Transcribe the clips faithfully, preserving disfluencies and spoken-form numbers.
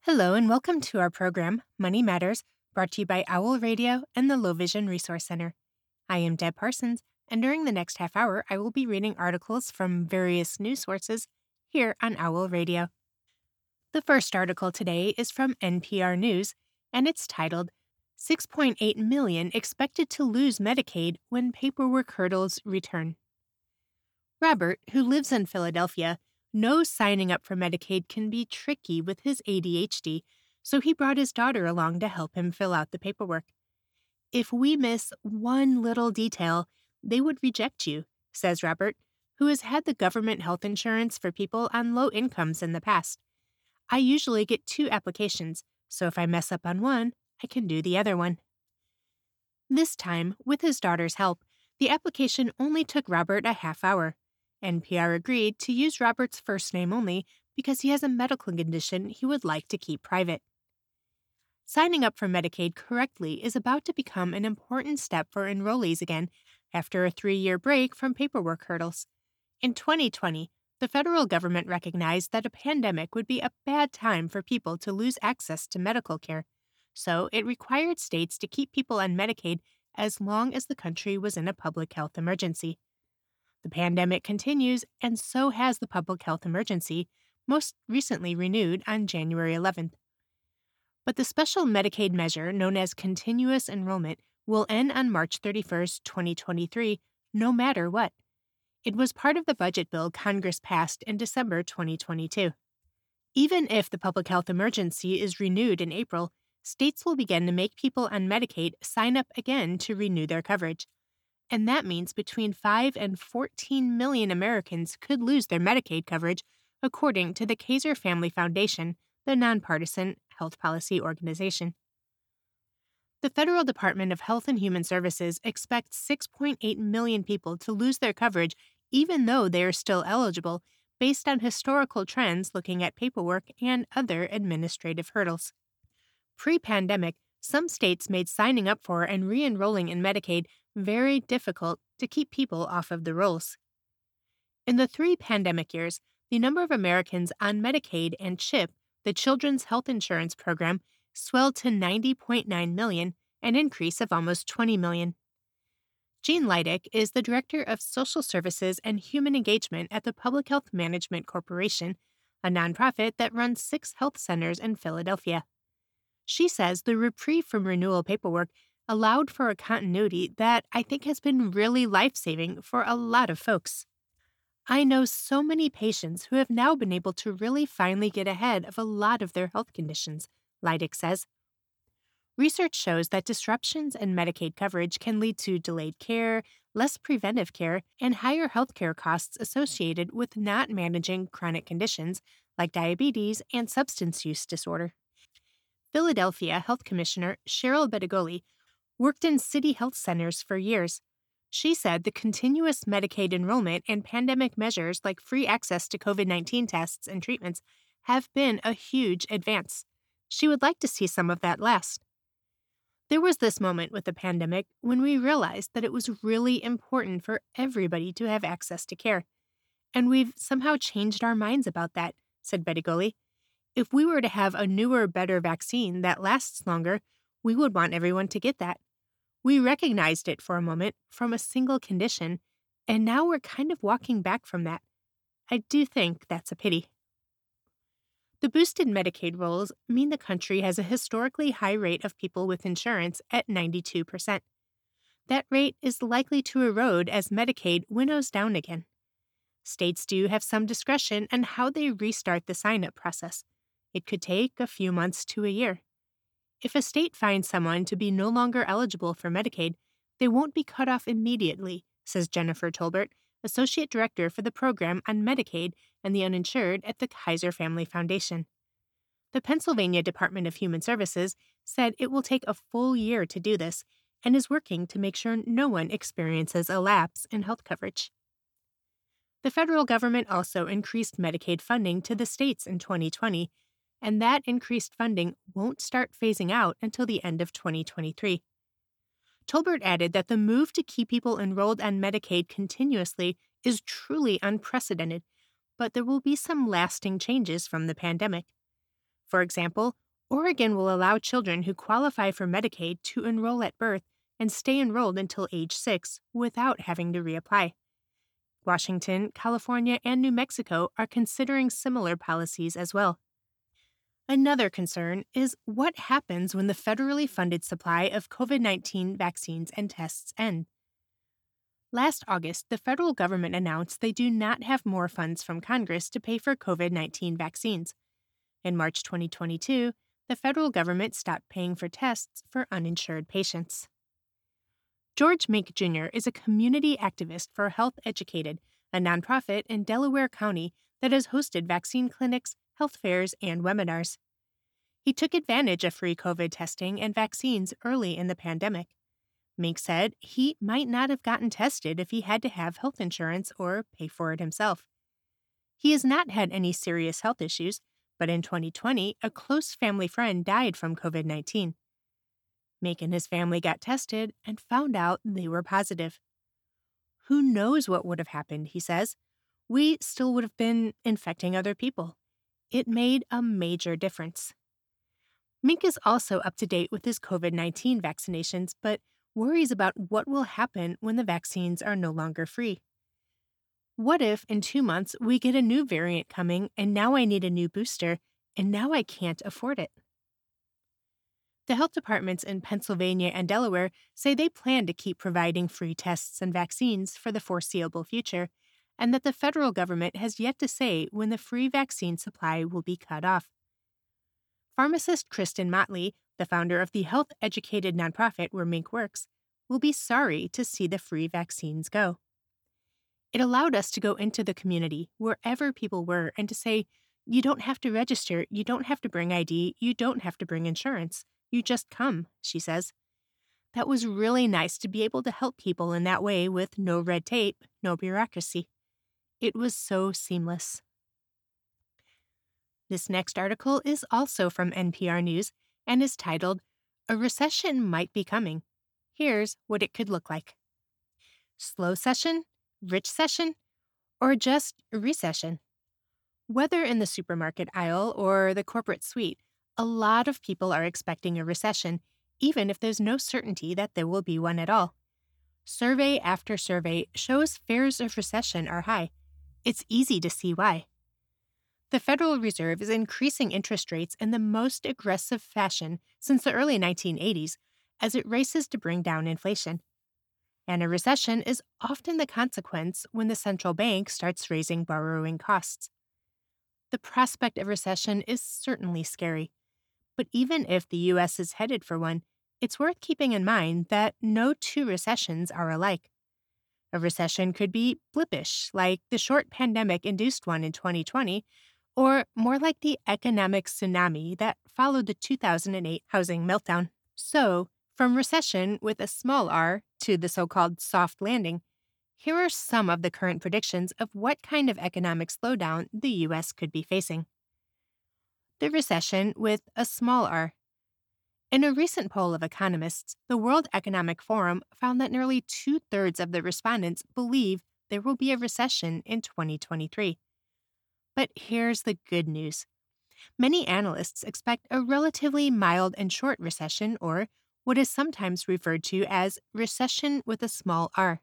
Hello and welcome to our program, Money Matters, brought to you by Owl Radio and the Low Vision Resource Center. I am Deb Parsons, and during the next half hour, I will be reading articles from various news sources here on Owl Radio. The first article today is from N P R News, and it's titled, six point eight million Expected to Lose Medicaid When Paperwork Hurdles Return. Robert, who lives in Philadelphia, knows signing up for Medicaid can be tricky with his A D H D, so he brought his daughter along to help him fill out the paperwork. If we miss one little detail, they would reject you, says Robert, who has had the government health insurance for people on low incomes in the past. I usually get two applications, so if I mess up on one, I can do the other one. This time, with his daughter's help, the application only took Robert a half hour. N P R agreed to use Robert's first name only because he has a medical condition he would like to keep private. Signing up for Medicaid correctly is about to become an important step for enrollees again after a three-year break from paperwork hurdles. In twenty twenty, the federal government recognized that a pandemic would be a bad time for people to lose access to medical care, so it required states to keep people on Medicaid as long as the country was in a public health emergency. The pandemic continues, and so has the public health emergency, most recently renewed on January eleventh. But the special Medicaid measure known as continuous enrollment will end on March thirty-first, twenty twenty-three, no matter what. It was part of the budget bill Congress passed in December twenty twenty-two. Even if the public health emergency is renewed in April, states will begin to make people on Medicaid sign up again to renew their coverage. And that means between five and fourteen million Americans could lose their Medicaid coverage, according to the Kaiser Family Foundation, the nonpartisan health policy organization. The Federal Department of Health and Human Services expects six point eight million people to lose their coverage even though they are still eligible, based on historical trends looking at paperwork and other administrative hurdles. Pre-pandemic, some states made signing up for and re-enrolling in Medicaid very difficult to keep people off of the rolls. In the three pandemic years, the number of Americans on Medicaid and CHIP, the Children's Health Insurance Program, swelled to ninety point nine million, an increase of almost twenty million. Jean Leidick is the Director of Social Services and Human Engagement at the Public Health Management Corporation, a nonprofit that runs six health centers in Philadelphia. She says the reprieve from renewal paperwork allowed for a continuity that I think has been really life-saving for a lot of folks. I know so many patients who have now been able to really finally get ahead of a lot of their health conditions, Leidick says. Research shows that disruptions in Medicaid coverage can lead to delayed care, less preventive care, and higher healthcare costs associated with not managing chronic conditions like diabetes and substance use disorder. Philadelphia Health Commissioner Cheryl Bedigoli worked in city health centers for years. She said the continuous Medicaid enrollment and pandemic measures like free access to COVID nineteen tests and treatments have been a huge advance. She would like to see some of that last. There was this moment with the pandemic when we realized that it was really important for everybody to have access to care. And we've somehow changed our minds about that, said Bedigoli. If we were to have a newer, better vaccine that lasts longer, we would want everyone to get that. We recognized it for a moment from a single condition, and now we're kind of walking back from that. I do think that's a pity. The boosted Medicaid rolls mean the country has a historically high rate of people with insurance at ninety-two percent. That rate is likely to erode as Medicaid winnows down again. States do have some discretion on how they restart the sign-up process. It could take a few months to a year. If a state finds someone to be no longer eligible for Medicaid, they won't be cut off immediately, says Jennifer Tolbert, Associate Director for the Program on Medicaid and the Uninsured at the Kaiser Family Foundation. The Pennsylvania Department of Human Services said it will take a full year to do this and is working to make sure no one experiences a lapse in health coverage. The federal government also increased Medicaid funding to the states in twenty twenty, and that increased funding won't start phasing out until the end of twenty twenty-three. Tolbert added that the move to keep people enrolled on Medicaid continuously is truly unprecedented, but there will be some lasting changes from the pandemic. For example, Oregon will allow children who qualify for Medicaid to enroll at birth and stay enrolled until age six without having to reapply. Washington, California, and New Mexico are considering similar policies as well. Another concern is what happens when the federally funded supply of COVID nineteen vaccines and tests end. Last August, the federal government announced they do not have more funds from Congress to pay for COVID nineteen vaccines. In March twenty twenty-two, the federal government stopped paying for tests for uninsured patients. George Mink Junior is a community activist for Health Educated, a nonprofit in Delaware County that has hosted vaccine clinics, health fairs, and webinars. He took advantage of free COVID testing and vaccines early in the pandemic. Mink said he might not have gotten tested if he had to have health insurance or pay for it himself. He has not had any serious health issues, but in twenty twenty, a close family friend died from COVID nineteen. Mink and his family got tested and found out they were positive. Who knows what would have happened, he says. We still would have been infecting other people. It made a major difference. Mink is also up to date with his COVID nineteen vaccinations, but worries about what will happen when the vaccines are no longer free. What if in two months we get a new variant coming and now I need a new booster and now I can't afford it? The health departments in Pennsylvania and Delaware say they plan to keep providing free tests and vaccines for the foreseeable future, and that the federal government has yet to say when the free vaccine supply will be cut off. Pharmacist Kristen Motley, the founder of the Health Educated nonprofit where Mink works, will be sorry to see the free vaccines go. It allowed us to go into the community, wherever people were, and to say, you don't have to register, you don't have to bring I D, you don't have to bring insurance. You just come, she says. That was really nice to be able to help people in that way with no red tape, no bureaucracy. It was so seamless. This next article is also from N P R News and is titled, A Recession Might Be Coming. Here's what it could look like. Slow session, rich session, or just recession? Whether in the supermarket aisle or the corporate suite, a lot of people are expecting a recession, even if there's no certainty that there will be one at all. Survey after survey shows fears of recession are high. It's easy to see why. The Federal Reserve is increasing interest rates in the most aggressive fashion since the early nineteen eighties as it races to bring down inflation. And a recession is often the consequence when the central bank starts raising borrowing costs. The prospect of recession is certainly scary. But even if the U S is headed for one, it's worth keeping in mind that no two recessions are alike. A recession could be blippish, like the short pandemic-induced one in twenty twenty, or more like the economic tsunami that followed the two thousand eight housing meltdown. So, from recession with a small r to the so-called soft landing, here are some of the current predictions of what kind of economic slowdown the U S could be facing. The recession with a small r. In a recent poll of economists, the World Economic Forum found that nearly two-thirds of the respondents believe there will be a recession in twenty twenty-three. But here's the good news. Many analysts expect a relatively mild and short recession, or what is sometimes referred to as recession with a small r.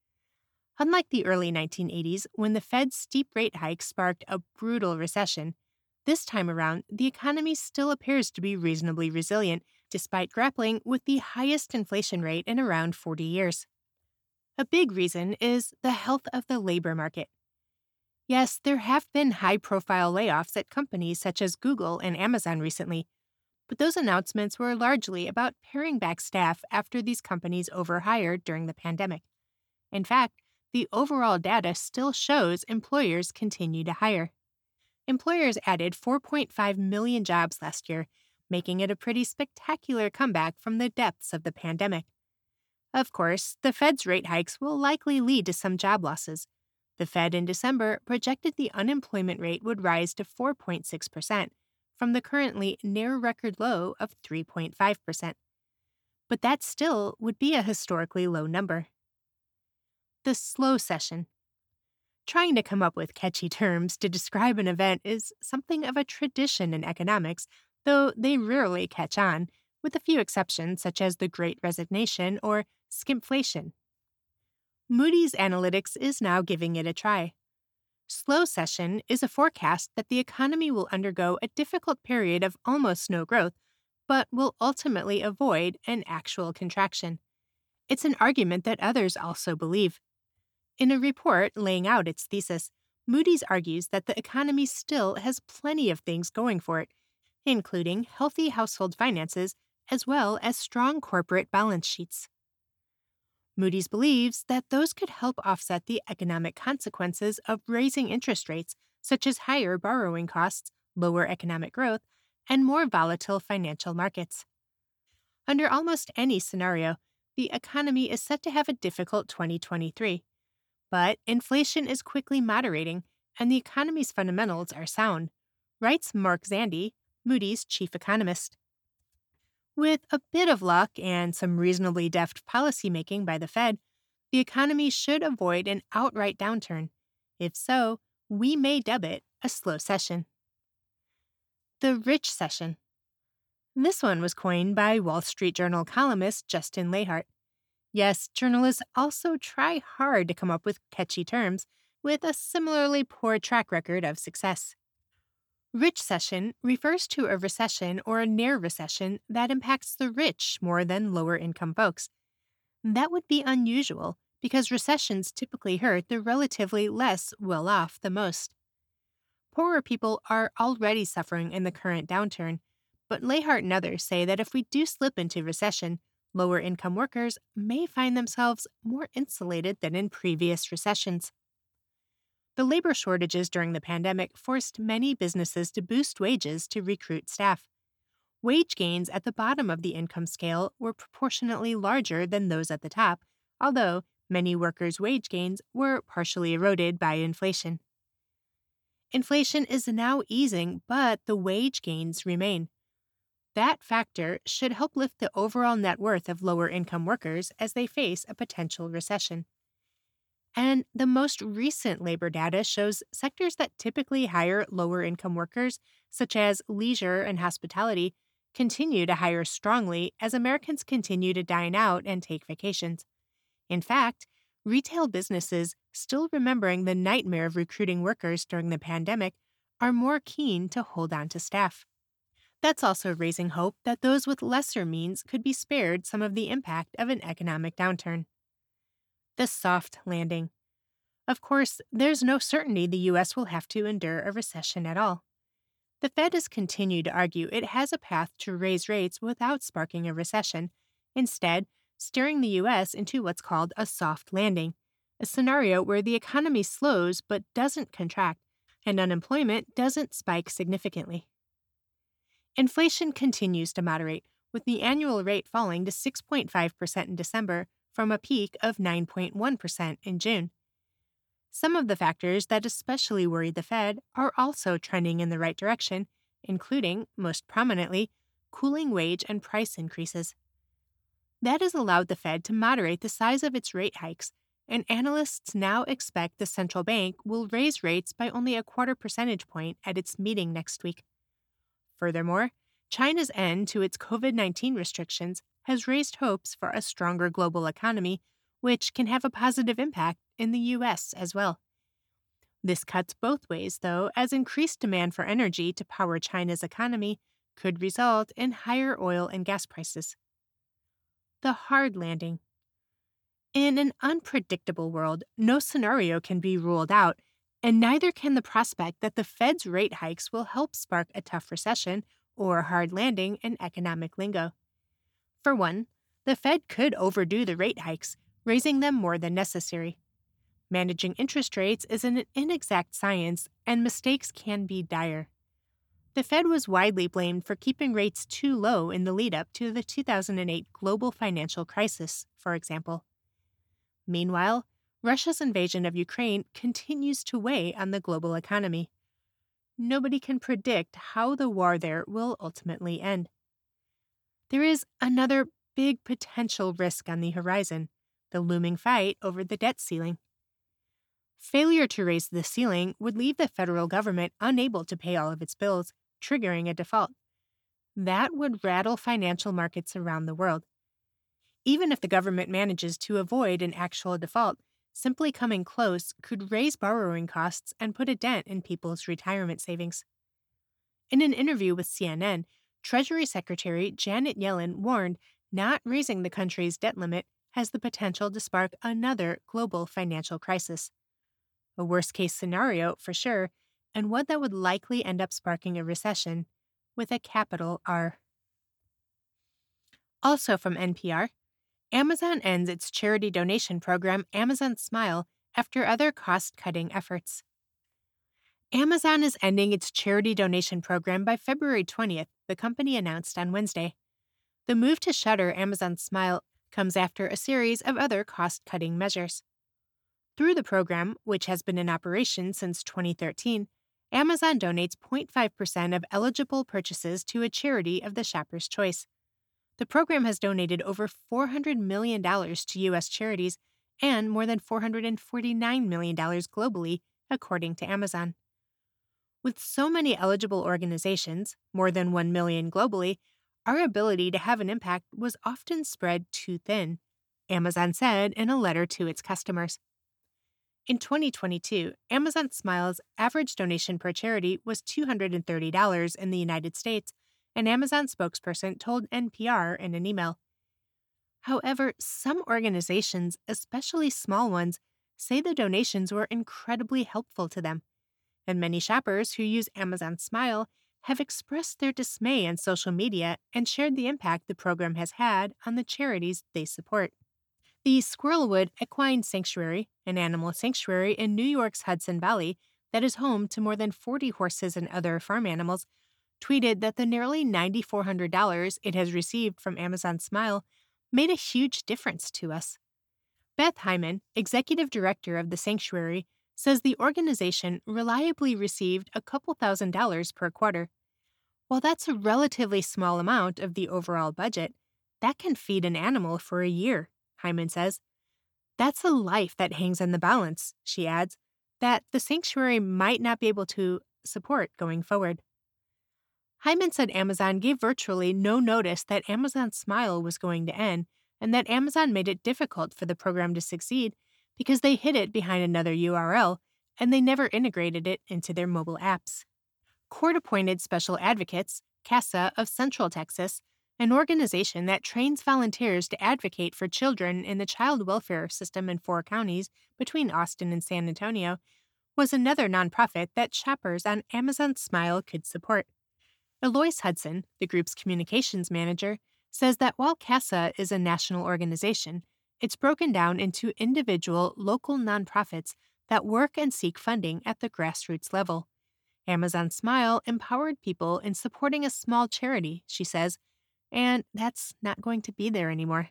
Unlike the early nineteen eighties, when the Fed's steep rate hikes sparked a brutal recession, this time around, the economy still appears to be reasonably resilient, despite grappling with the highest inflation rate in around forty years. A big reason is the health of the labor market. Yes, there have been high-profile layoffs at companies such as Google and Amazon recently, but those announcements were largely about paring back staff after these companies overhired during the pandemic. In fact, the overall data still shows employers continue to hire. Employers added four point five million jobs last year, making it a pretty spectacular comeback from the depths of the pandemic. Of course, the Fed's rate hikes will likely lead to some job losses. The Fed in December projected the unemployment rate would rise to four point six percent, from the currently near-record low of three point five percent. But that still would be a historically low number. The slow session. Trying to come up with catchy terms to describe an event is something of a tradition in economics, though they rarely catch on, with a few exceptions such as the Great Resignation or skimpflation. Moody's Analytics is now giving it a try. Slow session is a forecast that the economy will undergo a difficult period of almost no growth, but will ultimately avoid an actual contraction. It's an argument that others also believe. In a report laying out its thesis, Moody's argues that the economy still has plenty of things going for it, including healthy household finances as well as strong corporate balance sheets. Moody's believes that those could help offset the economic consequences of raising interest rates, such as higher borrowing costs, lower economic growth, and more volatile financial markets. Under almost any scenario, the economy is set to have a difficult twenty twenty-three. But inflation is quickly moderating, and the economy's fundamentals are sound, writes Mark Zandi, Moody's chief economist. With a bit of luck and some reasonably deft policymaking by the Fed, the economy should avoid an outright downturn. If so, we may dub it a slow session. The rich session. This one was coined by Wall Street Journal columnist Justin Lahart. Yes, journalists also try hard to come up with catchy terms, with a similarly poor track record of success. Rich session refers to a recession or a near recession that impacts the rich more than lower income folks. That would be unusual because recessions typically hurt the relatively less well off the most. Poorer people are already suffering in the current downturn, but Lahart and others say that if we do slip into recession, lower income workers may find themselves more insulated than in previous recessions. The labor shortages during the pandemic forced many businesses to boost wages to recruit staff. Wage gains at the bottom of the income scale were proportionately larger than those at the top, although many workers' wage gains were partially eroded by inflation. Inflation is now easing, but the wage gains remain. That factor should help lift the overall net worth of lower income workers as they face a potential recession. And the most recent labor data shows sectors that typically hire lower income workers, such as leisure and hospitality, continue to hire strongly as Americans continue to dine out and take vacations. In fact, retail businesses, still remembering the nightmare of recruiting workers during the pandemic, are more keen to hold on to staff. That's also raising hope that those with lesser means could be spared some of the impact of an economic downturn. The soft landing. Of course, there's no certainty the U S will have to endure a recession at all. The Fed has continued to argue it has a path to raise rates without sparking a recession, instead steering the U S into what's called a soft landing, a scenario where the economy slows but doesn't contract, and unemployment doesn't spike significantly. Inflation continues to moderate, with the annual rate falling to six point five percent in December from a peak of nine point one percent in June. Some of the factors that especially worry the Fed are also trending in the right direction, including, most prominently, cooling wage and price increases. That has allowed the Fed to moderate the size of its rate hikes, and analysts now expect the central bank will raise rates by only a quarter percentage point at its meeting next week. Furthermore, China's end to its COVID nineteen restrictions has raised hopes for a stronger global economy, which can have a positive impact in the U S as well. This cuts both ways, though, as increased demand for energy to power China's economy could result in higher oil and gas prices. The hard landing. In an unpredictable world, no scenario can be ruled out, and neither can the prospect that the Fed's rate hikes will help spark a tough recession or a hard landing in economic lingo. For one, the Fed could overdo the rate hikes, raising them more than necessary. Managing interest rates is an inexact science, and mistakes can be dire. The Fed was widely blamed for keeping rates too low in the lead-up to the two thousand eight global financial crisis, for example. Meanwhile, Russia's invasion of Ukraine continues to weigh on the global economy. Nobody can predict how the war there will ultimately end. There is another big potential risk on the horizon, the looming fight over the debt ceiling. Failure to raise the ceiling would leave the federal government unable to pay all of its bills, triggering a default. That would rattle financial markets around the world. Even if the government manages to avoid an actual default, simply coming close could raise borrowing costs and put a dent in people's retirement savings. In an interview with C N N, Treasury Secretary Janet Yellen warned not raising the country's debt limit has the potential to spark another global financial crisis. A worst-case scenario, for sure, and one that would likely end up sparking a recession, with a capital R. Also from N P R, Amazon ends its charity donation program Amazon Smile after other cost-cutting efforts. Amazon is ending its charity donation program by February twentieth, the company announced on Wednesday. The move to shutter Amazon Smile comes after a series of other cost-cutting measures. Through the program, which has been in operation since twenty thirteen, Amazon donates zero point five percent of eligible purchases to a charity of the shopper's choice. The program has donated over four hundred million dollars to U S charities and more than four hundred forty-nine million dollars globally, according to Amazon. With so many eligible organizations, more than one million globally, our ability to have an impact was often spread too thin, Amazon said in a letter to its customers. In twenty twenty-two, Amazon Smile's average donation per charity was two hundred thirty dollars in the United States, an Amazon spokesperson told N P R in an email. However, some organizations, especially small ones, say the donations were incredibly helpful to them, and many shoppers who use Amazon Smile have expressed their dismay on social media and shared the impact the program has had on the charities they support. The Squirrelwood Equine Sanctuary, an animal sanctuary in New York's Hudson Valley that is home to more than forty horses and other farm animals, tweeted that the nearly nine thousand four hundred dollars it has received from Amazon Smile made a huge difference to us. Beth Hyman, executive director of the sanctuary, says the organization reliably received a couple thousand dollars per quarter. While that's a relatively small amount of the overall budget, that can feed an animal for a year, Hyman says. That's a life that hangs in the balance, she adds, that the sanctuary might not be able to support going forward. Hyman said Amazon gave virtually no notice that Amazon Smile was going to end, and that Amazon made it difficult for the program to succeed because they hid it behind another U R L and they never integrated it into their mobile apps. Court-appointed special advocates, CASA of Central Texas, an organization that trains volunteers to advocate for children in the child welfare system in four counties between Austin and San Antonio, was another nonprofit that shoppers on Amazon Smile could support. Eloise Hudson, the group's communications manager, says that while CASA is a national organization, it's broken down into individual local nonprofits that work and seek funding at the grassroots level. Amazon Smile empowered people in supporting a small charity, she says, and that's not going to be there anymore.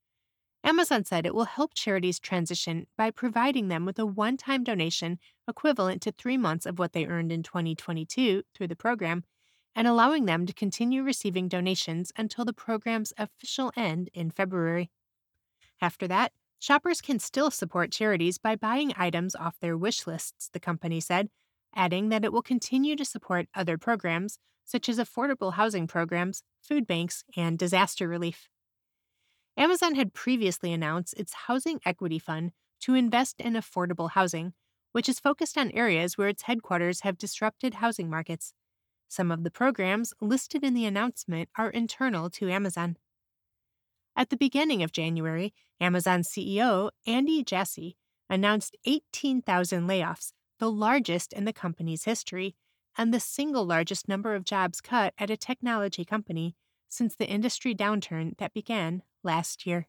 Amazon said it will help charities transition by providing them with a one-time donation equivalent to three months of what they earned in twenty twenty-two through the program, and allowing them to continue receiving donations until the program's official end in February. After that, shoppers can still support charities by buying items off their wish lists, the company said, adding that it will continue to support other programs, such as affordable housing programs, food banks, and disaster relief. Amazon had previously announced its Housing Equity Fund to invest in affordable housing, which is focused on areas where its headquarters have disrupted housing markets. Some of the programs listed in the announcement are internal to Amazon. At the beginning of January, Amazon C E O Andy Jassy announced eighteen thousand layoffs, the largest in the company's history, and the single largest number of jobs cut at a technology company since the industry downturn that began last year.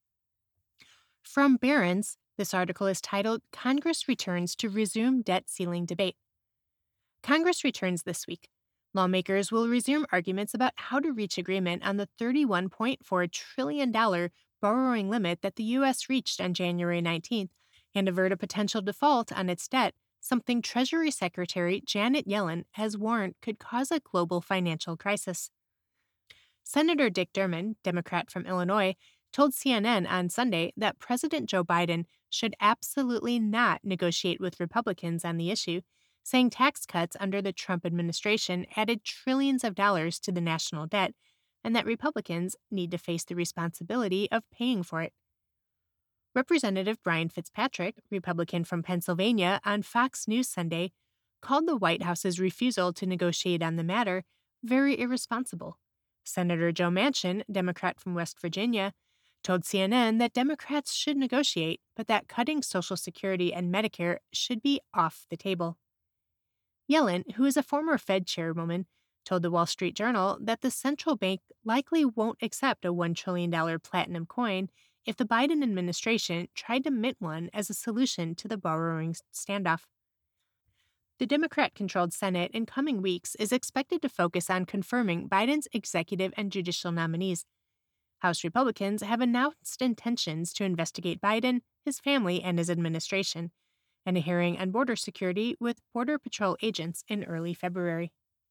From Barron's, this article is titled, Congress Returns to Resume Debt Ceiling Debate. Congress returns this week. Lawmakers will resume arguments about how to reach agreement on the thirty-one point four trillion dollars borrowing limit that the U S reached on January nineteenth and avert a potential default on its debt, something Treasury Secretary Janet Yellen has warned could cause a global financial crisis. Senator Dick Durbin, Democrat from Illinois, told C N N on Sunday that President Joe Biden should absolutely not negotiate with Republicans on the issue, saying tax cuts under the Trump administration added trillions of dollars to the national debt and that Republicans need to face the responsibility of paying for it. Representative Brian Fitzpatrick, Republican from Pennsylvania, on Fox News Sunday, called the White House's refusal to negotiate on the matter very irresponsible. Senator Joe Manchin, Democrat from West Virginia, told C N N that Democrats should negotiate, but that cutting Social Security and Medicare should be off the table. Yellen, who is a former Fed chairwoman, told the Wall Street Journal that the central bank likely won't accept a one trillion dollars platinum coin if the Biden administration tried to mint one as a solution to the borrowing standoff. The Democrat-controlled Senate in coming weeks is expected to focus on confirming Biden's executive and judicial nominees. House Republicans have announced intentions to investigate Biden, his family, and his administration, and a hearing on border security with Border Patrol agents in early February.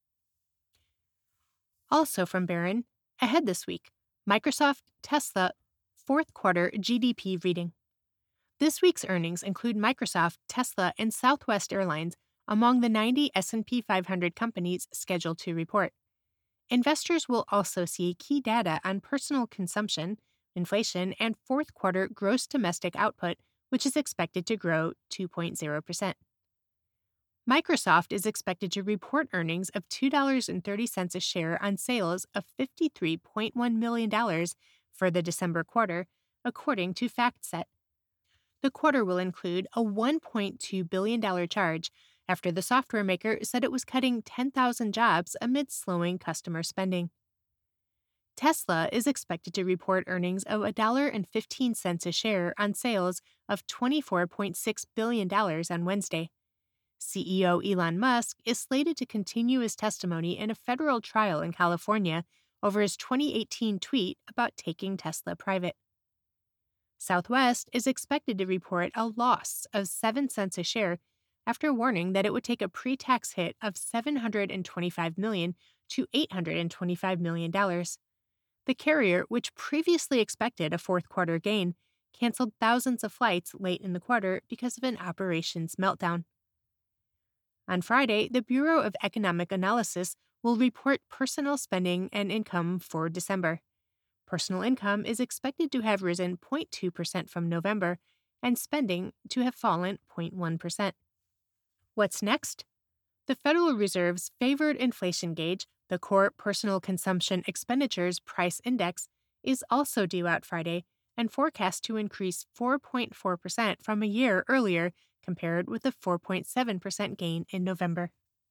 Also from Barron, ahead this week, Microsoft, Tesla, fourth quarter G D P reading. This week's earnings include Microsoft, Tesla, and Southwest Airlines among the ninety S and P five hundred companies scheduled to report. Investors will also see key data on personal consumption, inflation, and fourth quarter gross domestic output, which is expected to grow two point zero percent. Microsoft is expected to report earnings of two dollars and thirty cents a share on sales of fifty-three point one million dollars for the December quarter, according to FactSet. The quarter will include a one point two billion dollars charge after the software maker said it was cutting ten thousand jobs amid slowing customer spending. Tesla is expected to report earnings of one dollar and fifteen cents a share on sales of twenty-four point six billion dollars on Wednesday. C E O Elon Musk is slated to continue his testimony in a federal trial in California over his twenty eighteen tweet about taking Tesla private. Southwest is expected to report a loss of seven cents a share after warning that it would take a pre-tax hit of seven hundred twenty-five million dollars to eight hundred twenty-five million dollars. The carrier, which previously expected a fourth quarter gain, canceled thousands of flights late in the quarter because of an operations meltdown. On Friday, the Bureau of Economic Analysis will report personal spending and income for December. Personal income is expected to have risen zero point two percent from November and spending to have fallen zero point one percent. What's next? The Federal Reserve's favored inflation gauge, the Core Personal Consumption Expenditures Price Index, is also due out Friday and forecast to increase four point four percent from a year earlier compared with a four point seven percent gain in November.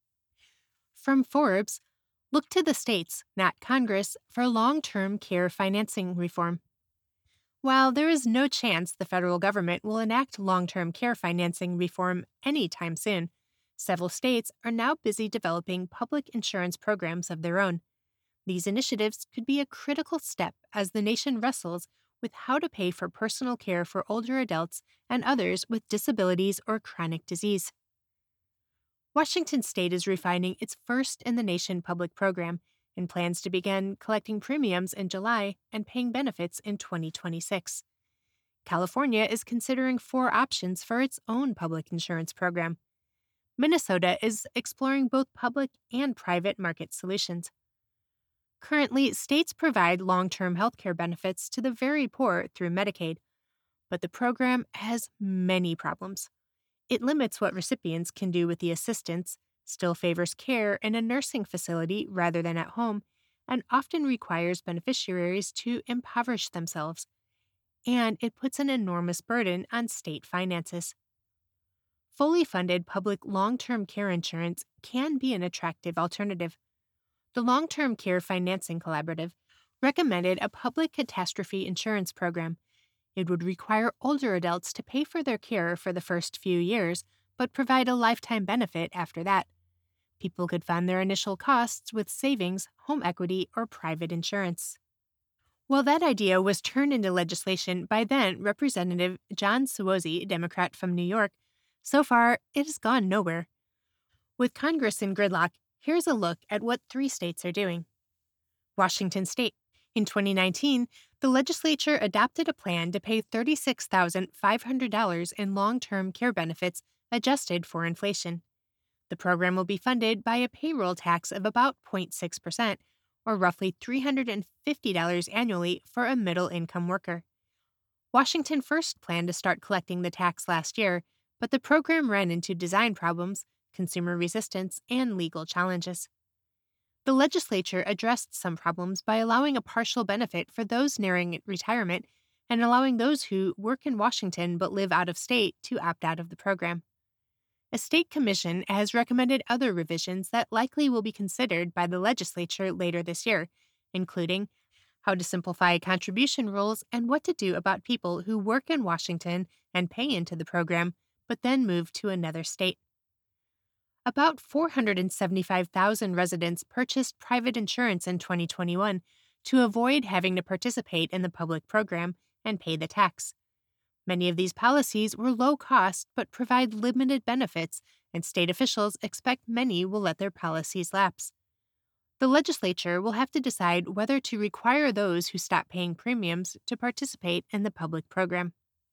From Forbes, look to the states, not Congress, for long-term care financing reform. While there is no chance the federal government will enact long-term care financing reform anytime soon, several states are now busy developing public insurance programs of their own. These initiatives could be a critical step as the nation wrestles with how to pay for personal care for older adults and others with disabilities or chronic disease. Washington State is refining its first-in-the-nation public program and plans to begin collecting premiums in July and paying benefits in twenty twenty-six. California is considering four options for its own public insurance program. Minnesota is exploring both public and private market solutions. Currently, states provide long-term health care benefits to the very poor through Medicaid, but the program has many problems. It limits what recipients can do with the assistance, still favors care in a nursing facility rather than at home, and often requires beneficiaries to impoverish themselves. And it puts an enormous burden on state finances. Fully funded public long-term care insurance can be an attractive alternative. The Long-Term Care Financing Collaborative recommended a public catastrophe insurance program. It would require older adults to pay for their care for the first few years, but provide a lifetime benefit after that. People could fund their initial costs with savings, home equity, or private insurance. While that idea was turned into legislation by then Representative John Suozzi, Democrat from New York, so far it has gone nowhere. With Congress in gridlock, here's a look at what three states are doing. Washington State. In twenty nineteen, the legislature adopted a plan to pay thirty-six thousand five hundred dollars in long term care benefits adjusted for inflation. The program will be funded by a payroll tax of about zero point six percent, or roughly three hundred fifty dollars annually for a middle income worker. Washington first planned to start collecting the tax last year, but the program ran into design problems, consumer resistance, and legal challenges. The legislature addressed some problems by allowing a partial benefit for those nearing retirement and allowing those who work in Washington but live out of state to opt out of the program. A state commission has recommended other revisions that likely will be considered by the legislature later this year, including how to simplify contribution rules and what to do about people who work in Washington and pay into the program, but then move to another state. About four hundred seventy-five thousand residents purchased private insurance in twenty twenty-one to avoid having to participate in the public program and pay the tax. Many of these policies were low cost but provide limited benefits, and state officials expect many will let their policies lapse. The legislature will have to decide whether to require those who stop paying premiums to participate in the public program.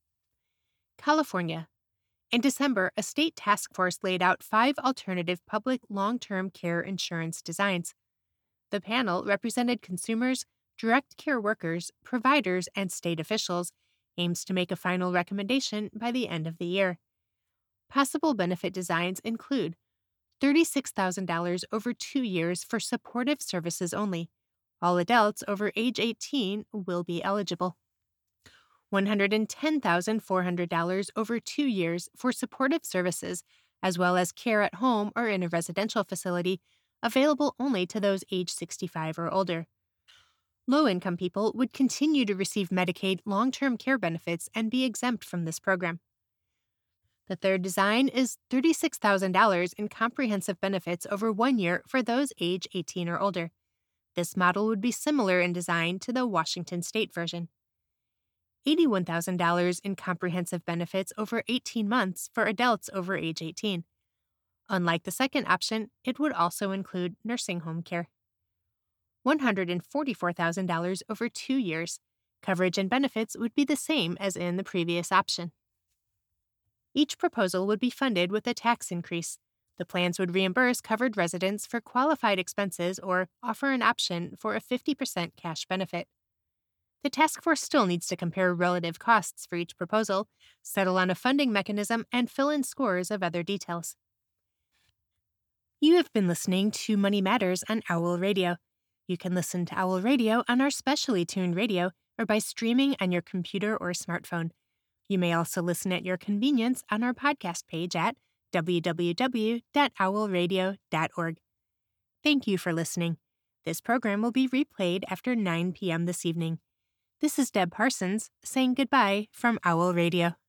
California. In December, a state task force laid out five alternative public long-term care insurance designs. The panel represented consumers, direct care workers, providers, and state officials, aims to make a final recommendation by the end of the year. Possible benefit designs include thirty-six thousand dollars over two years for supportive services only. All adults over age eighteen will be eligible. one hundred ten thousand four hundred dollars over two years for supportive services, as well as care at home or in a residential facility, available only to those age sixty-five or older. Low-income people would continue to receive Medicaid long-term care benefits and be exempt from this program. The third design is thirty-six thousand dollars in comprehensive benefits over one year for those age eighteen or older. This model would be similar in design to the Washington state version. eighty-one thousand dollars in comprehensive benefits over eighteen months for adults over age eighteen. Unlike the second option, it would also include nursing home care. one hundred forty-four thousand dollars over two years. Coverage and benefits would be the same as in the previous option. Each proposal would be funded with a tax increase. The plans would reimburse covered residents for qualified expenses or offer an option for a fifty percent cash benefit. The task force still needs to compare relative costs for each proposal, settle on a funding mechanism, and fill in scores of other details. You have been listening to Money Matters on Owl Radio. You can listen to Owl Radio on our specially tuned radio or by streaming on your computer or smartphone. You may also listen at your convenience on our podcast page at w w w dot owl radio dot org. Thank you for listening. This program will be replayed after nine p.m. this evening. This is Deb Parsons saying goodbye from Owl Radio.